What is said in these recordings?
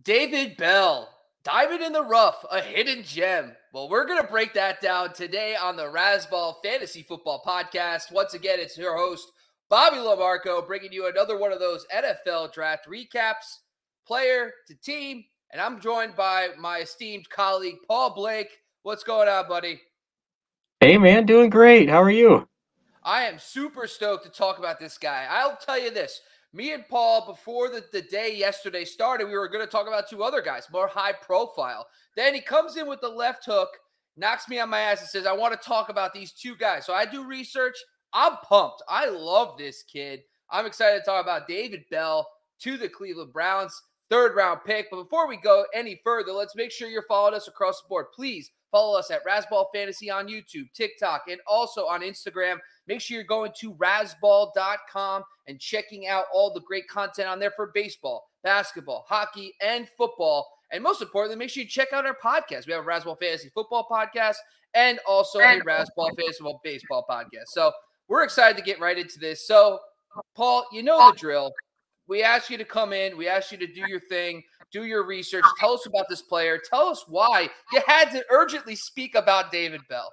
David Bell, diamond in the rough, a hidden gem. Well, we're going to break that down today on the Razzball Fantasy Football Podcast. Once again, it's your host, Bobby Lamarco, bringing you another one of those NFL draft recaps, player to team. And I'm joined by my esteemed colleague, Paul Blake. What's going on, buddy? Hey, man, doing great. How are you? I am super stoked to talk about this guy. I'll tell you this. Me and Paul, before the day yesterday started, we were going to talk about two other guys, more high profile. Then he comes in with the left hook, knocks me on my ass and says, I want to talk about these two guys. So I do research. I'm pumped. I love this kid. I'm excited to talk about David Bell to the Cleveland Browns, third-round pick. But before we go any further, let's make sure you're following us across the board. Please follow us at Razzball Fantasy on YouTube, TikTok, and also on Instagram. Make sure you're going to razzball.com and checking out all the great content on there for baseball, basketball, hockey, and football. And most importantly, make sure you check out our podcast. We have a Razzball Fantasy Football podcast and also a Razzball Fantasy Baseball podcast. So we're excited to get right into this. So, Paul, you know the drill. We asked you to come in. We asked you to do your thing, do your research. Tell us about this player. Tell us why you had to urgently speak about David Bell.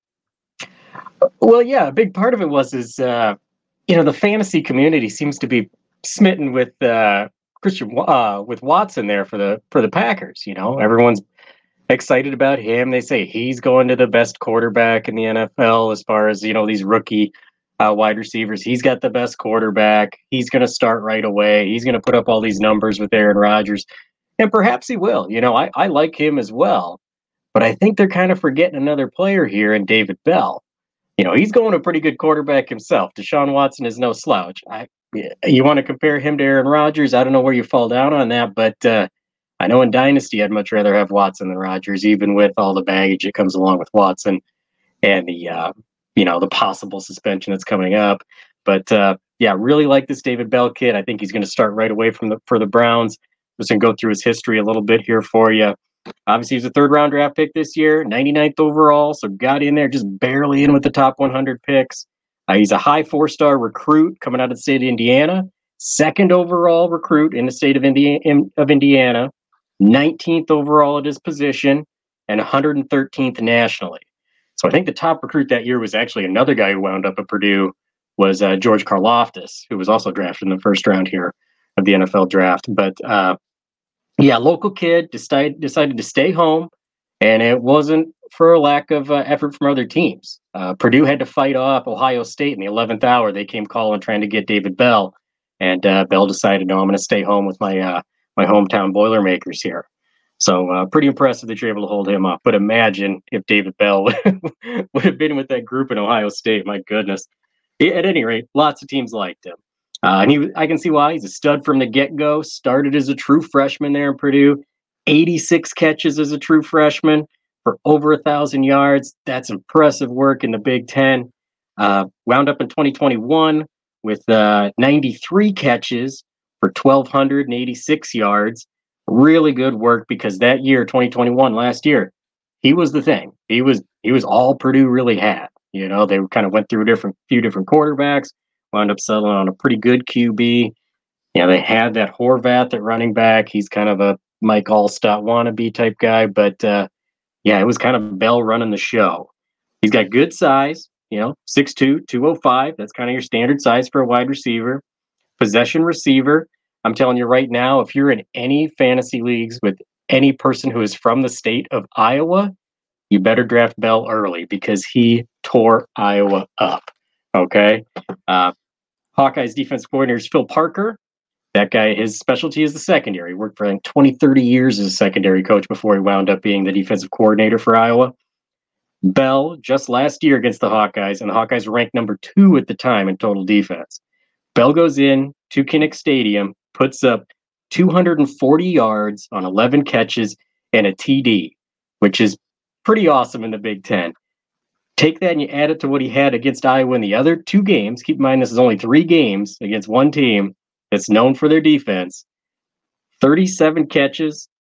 Well, yeah, a big part of it was the fantasy community seems to be smitten with with Watson there for the Packers. You know, everyone's excited about him. They say he's going to the best quarterback in the NFL as far as these rookie wide receivers. He's got the best quarterback. He's going to start right away. He's going to put up all these numbers with Aaron Rodgers, and perhaps he will. You know, I like him as well, but I think they're kind of forgetting another player here in David Bell. You know, he's going a pretty good quarterback himself. Deshaun Watson is no slouch. You want to compare him to Aaron Rodgers? I don't know where you fall down on that, but I know in Dynasty I'd much rather have Watson than Rodgers, even with all the baggage that comes along with Watson and the possible suspension that's coming up. But really like this David Bell kid. I think he's going to start right away for the Browns. Just going to go through his history a little bit here for you. Obviously, he was a third-round draft pick this year, 99th overall, so got in there just barely in with the top 100 picks. He's a high four-star recruit coming out of the state of Indiana, second overall recruit in the state of Indiana, 19th overall at his position, and 113th nationally. So I think the top recruit that year was actually another guy who wound up at Purdue, was George Karlaftis, who was also drafted in the first round here of the NFL draft. But local kid decided to stay home, and it wasn't for a lack of effort from other teams. Purdue had to fight off Ohio State in the 11th hour. They came calling trying to get David Bell, and Bell decided, no, I'm going to stay home with my hometown Boilermakers here. So pretty impressive that you're able to hold him up. But imagine if David Bell would have been with that group in Ohio State. My goodness. At any rate, lots of teams liked him. I can see why. He's a stud from the get-go. Started as a true freshman there in Purdue. 86 catches as a true freshman for over 1,000 yards. That's impressive work in the Big Ten. Wound up in 2021 with 93 catches for 1,286 yards. Really good work, because that year, 2021, last year, he was the thing. He was all Purdue really had. You know, they kind of went through few different quarterbacks, wound up settling on a pretty good QB. You know, they had that Horvath at running back. He's kind of a Mike Allstott wannabe type guy, but it was kind of Bell running the show. He's got good size, 6'2", 205. That's kind of your standard size for a wide receiver. Possession receiver. I'm telling you right now, if you're in any fantasy leagues with any person who is from the state of Iowa, you better draft Bell early, because he tore Iowa up. Okay. Hawkeyes defense coordinator is Phil Parker. That guy, his specialty is the secondary. He worked for 20, 30 years as a secondary coach before he wound up being the defensive coordinator for Iowa. Bell, just last year against the Hawkeyes, and the Hawkeyes were ranked number 2 at the time in total defense. Bell goes in to Kinnick Stadium, puts up 240 yards on 11 catches and a TD, which is pretty awesome in the Big Ten. Take that and you add it to what he had against Iowa in the other 2 games. Keep in mind, this is only 3 games against one team that's known for their defense. 37 catches,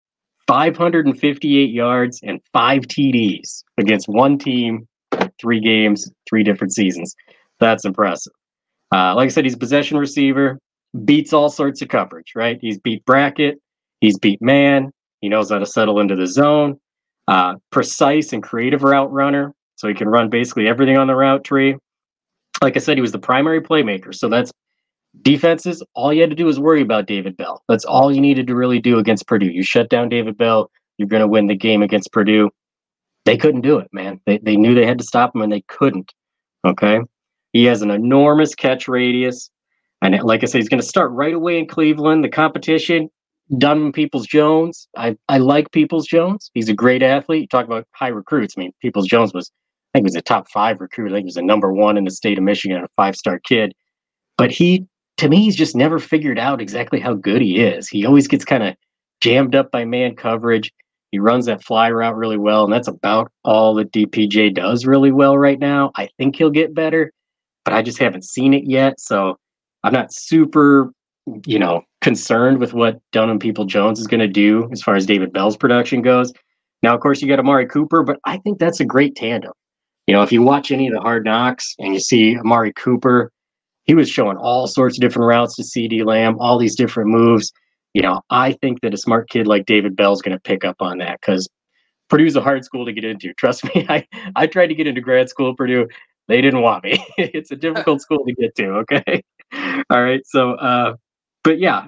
558 yards, and 5 TDs against one team, 3 games, 3 different seasons. That's impressive. Like I said, he's a possession receiver, beats all sorts of coverage, right? He's beat bracket. He's beat man. He knows how to settle into the zone. Precise and creative route runner. So he can run basically everything on the route tree. Like I said, he was the primary playmaker. So that's defenses. All you had to do was worry about David Bell. That's all you needed to really do against Purdue. You shut down David Bell, you're going to win the game against Purdue. They couldn't do it, man. They knew they had to stop him, and they couldn't. Okay? He has an enormous catch radius. And like I said, he's going to start right away in Cleveland. The competition, Donovan Peoples-Jones. I like Peoples-Jones. He's a great athlete. You talk about high recruits. I mean, Peoples-Jones was, I think he was a top 5 recruit. I think he was a number 1 in the state of Michigan, a 5-star kid. But to me, he's just never figured out exactly how good he is. He always gets kind of jammed up by man coverage. He runs that fly route really well, and that's about all that DPJ does really well right now. I think he'll get better, but I just haven't seen it yet. So I'm not super, concerned with what Donovan Peoples-Jones is going to do as far as David Bell's production goes. Now, of course, you got Amari Cooper, but I think that's a great tandem. If you watch any of the Hard Knocks and you see Amari Cooper, he was showing all sorts of different routes to CeeDee Lamb, all these different moves. I think that a smart kid like David Bell is going to pick up on that because Purdue's a hard school to get into. Trust me, I tried to get into grad school at Purdue. They didn't want me. It's a difficult school to get to, okay? All right, so, but yeah,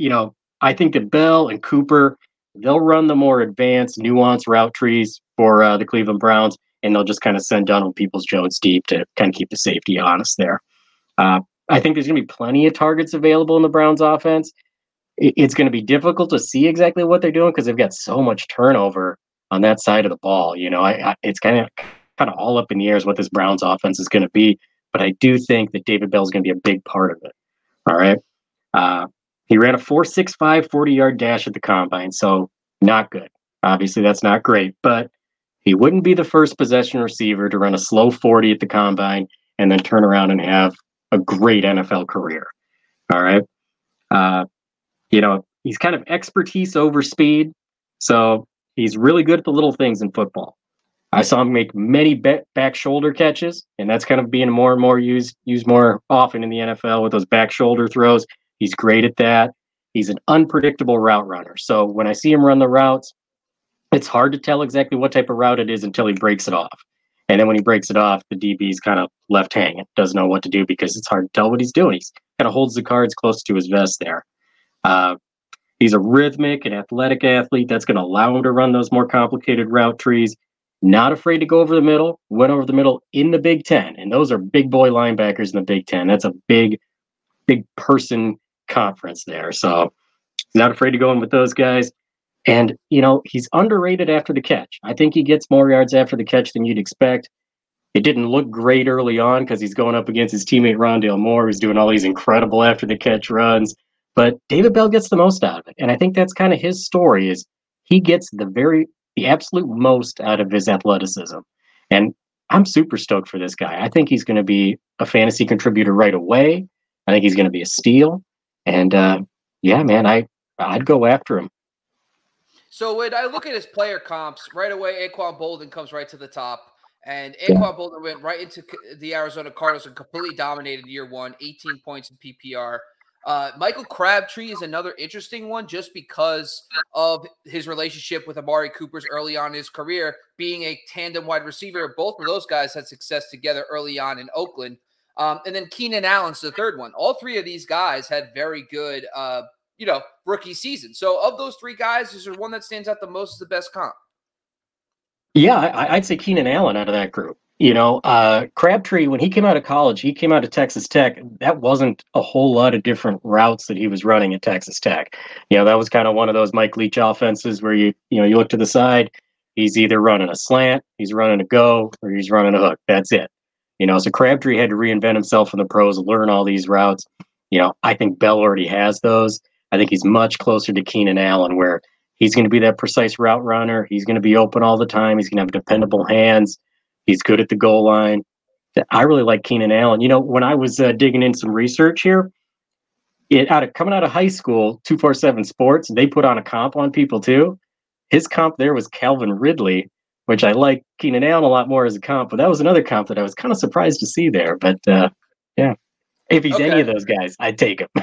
I think that Bell and Cooper, they'll run the more advanced, nuanced route trees for the Cleveland Browns, and they'll just kind of send Donovan Peoples-Jones deep to kind of keep the safety honest there. I think there's going to be plenty of targets available in the Browns offense. It's going to be difficult to see exactly what they're doing because they've got so much turnover on that side of the ball. It's kind of all up in the air as what this Browns offense is going to be. But I do think that David Bell is going to be a big part of it. All right. He ran a 4.65 40-yard dash at the combine, so not good. Obviously, that's not great, but he wouldn't be the first possession receiver to run a slow 40 at the combine and then turn around and have a great NFL career. All right. He's kind of expertise over speed. So he's really good at the little things in football. I saw him make many back shoulder catches, and that's kind of being more and more used more often in the NFL with those back shoulder throws. He's great at that. He's an unpredictable route runner. So when I see him run the routes, it's hard to tell exactly what type of route it is until he breaks it off. And then when he breaks it off, the DB's kind of left hanging, doesn't know what to do because it's hard to tell what he's doing. He's kind of holds the cards close to his vest there. He's a rhythmic and athletic athlete that's going to allow him to run those more complicated route trees. Not afraid to go over the middle, went over the middle in the Big Ten. And those are big boy linebackers in the Big Ten. That's a big person conference there. So he's not afraid to go in with those guys. And, he's underrated after the catch. I think he gets more yards after the catch than you'd expect. It didn't look great early on because he's going up against his teammate Rondale Moore, who's doing all these incredible after the catch runs. But David Bell gets the most out of it. And I think that's kind of his story is he gets the absolute most out of his athleticism. And I'm super stoked for this guy. I think he's going to be a fantasy contributor right away. I think he's going to be a steal. And yeah, man, I'd go after him. So when I look at his player comps, right away, Anquan Boldin comes right to the top. And Anquan Boldin went right into the Arizona Cardinals and completely dominated year one, 18 points in PPR. Michael Crabtree is another interesting one just because of his relationship with Amari Cooper's early on in his career, being a tandem wide receiver. Both of those guys had success together early on in Oakland. And then Keenan Allen's the third one. All three of these guys had very good, rookie season. So of those three guys, is there one that stands out the most as the best comp? Yeah, I'd say Keenan Allen out of that group. Crabtree, when he came out of college, he came out of Texas Tech. That wasn't a whole lot of different routes that he was running at Texas Tech. That was kind of one of those Mike Leach offenses where you look to the side, he's either running a slant, he's running a go, or he's running a hook. That's it. So Crabtree had to reinvent himself in the pros, learn all these routes. I think Bell already has those. I think he's much closer to Keenan Allen where he's going to be that precise route runner. He's going to be open all the time. He's going to have dependable hands. He's good at the goal line. I really like Keenan Allen. When I was digging in some research here, coming out of high school, 247 Sports, they put on a comp on people too. His comp there was Calvin Ridley, which I like Keenan Allen a lot more as a comp, but that was another comp that I was kind of surprised to see there. But yeah, if he's any of those guys, I'd take him.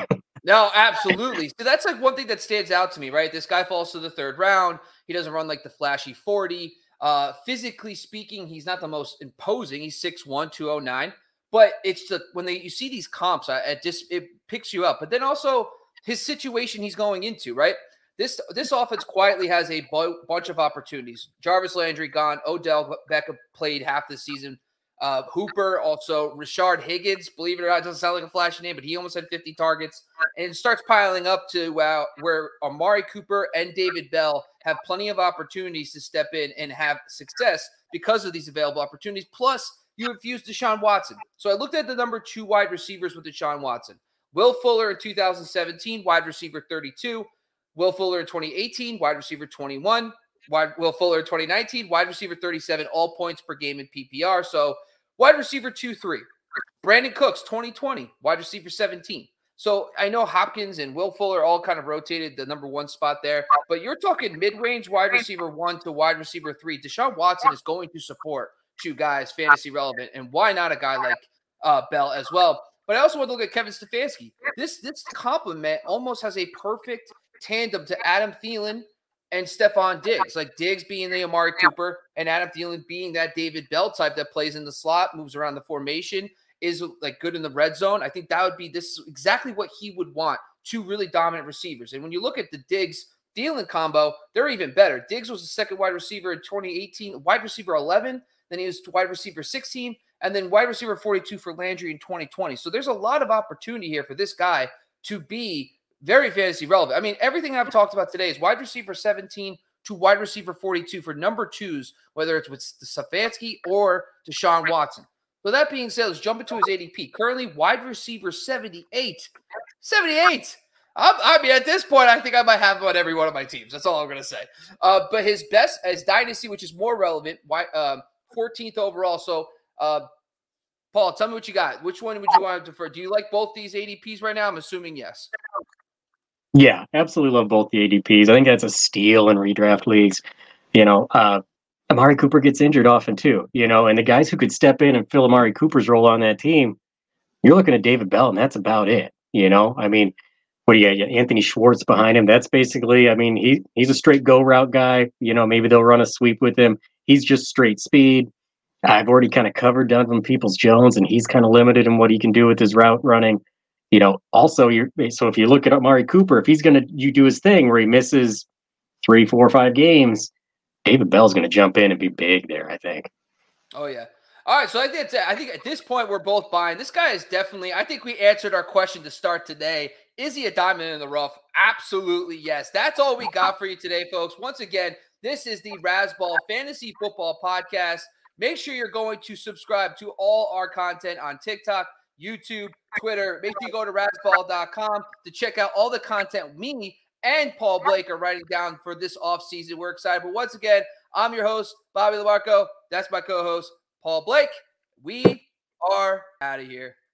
No, absolutely. So that's like one thing that stands out to me, right? This guy falls to the third round. He doesn't run like the flashy 40. Physically speaking, he's not the most imposing. He's 6'1", 209. But it's the when you see these comps, it picks you up. But then also his situation he's going into, right? This offense quietly has a bunch of opportunities. Jarvis Landry gone. Odell Beckham played half the season. Hooper, also Rashard Higgins, believe it or not, doesn't sound like a flashy name, but he almost had 50 targets. And it starts piling up to where Amari Cooper and David Bell have plenty of opportunities to step in and have success because of these available opportunities. Plus, you infuse Deshaun Watson. So I looked at the number 2 wide receivers with Deshaun Watson. Will Fuller in 2017, wide receiver 32. Will Fuller in 2018, wide receiver 21. Will Fuller in 2019, wide receiver 37, all points per game in PPR. So wide receiver 2-3. Brandon Cooks, 2020, wide receiver 17. So I know Hopkins and Will Fuller all kind of rotated the number 1 spot there, but you're talking mid-range wide receiver 1 to wide receiver 3. Deshaun Watson is going to support 2 guys fantasy relevant, and why not a guy like Bell as well? But I also want to look at Kevin Stefanski. This complement almost has a perfect tandem to Adam Thielen and Stephon Diggs, like Diggs being the Amari Cooper and Adam Thielen being that David Bell type that plays in the slot, moves around the formation, is like good in the red zone. I think that would be this is exactly what he would want, 2 really dominant receivers. And when you look at the Diggs Thielen combo, they're even better. Diggs was the second wide receiver in 2018, wide receiver 11, then he was wide receiver 16, and then wide receiver 42 for Landry in 2020. So there's a lot of opportunity here for this guy to be very fantasy relevant. I mean, everything I've talked about today is wide receiver 17 to wide receiver 42 for number 2s, whether it's with Stefanski or Deshaun Watson. So that being said, let's jump into his ADP. Currently, wide receiver 78. 78! I mean, at this point, I think I might have him on every one of my teams. That's all I'm going to say. But his best, as Dynasty, which is more relevant, 14th overall. So, Paul, tell me what you got. Which one would you want to defer? Do you like both these ADPs right now? I'm assuming yes. Yeah, absolutely love both the ADPs. I think that's a steal in redraft leagues. Amari Cooper gets injured often too, and the guys who could step in and fill Amari Cooper's role on that team, you're looking at David Bell, and that's about it. I mean, what do you got? Anthony Schwartz behind him. That's basically, I mean, he's a straight go route guy. Maybe they'll run a sweep with him. He's just straight speed. I've already kind of covered Donovan Peoples-Jones, and he's kind of limited in what he can do with his route running. Also, so if you look at Amari Cooper, if he's going to do his thing where he misses 3, 4, 5 games, David Bell's going to jump in and be big there, I think. Oh, yeah. All right, so I think at this point we're both buying. This guy is definitely, I think we answered our question to start today. Is he a diamond in the rough? Absolutely, yes. That's all we got for you today, folks. Once again, this is the Razzball Fantasy Football Podcast. Make sure you're going to subscribe to all our content on TikTok, YouTube, Twitter. Make sure you go to razzball.com to check out all the content me and Paul Blake are writing down for this offseason. We're excited. But once again, I'm your host, Bobby LaMarco. That's my co-host, Paul Blake. We are out of here.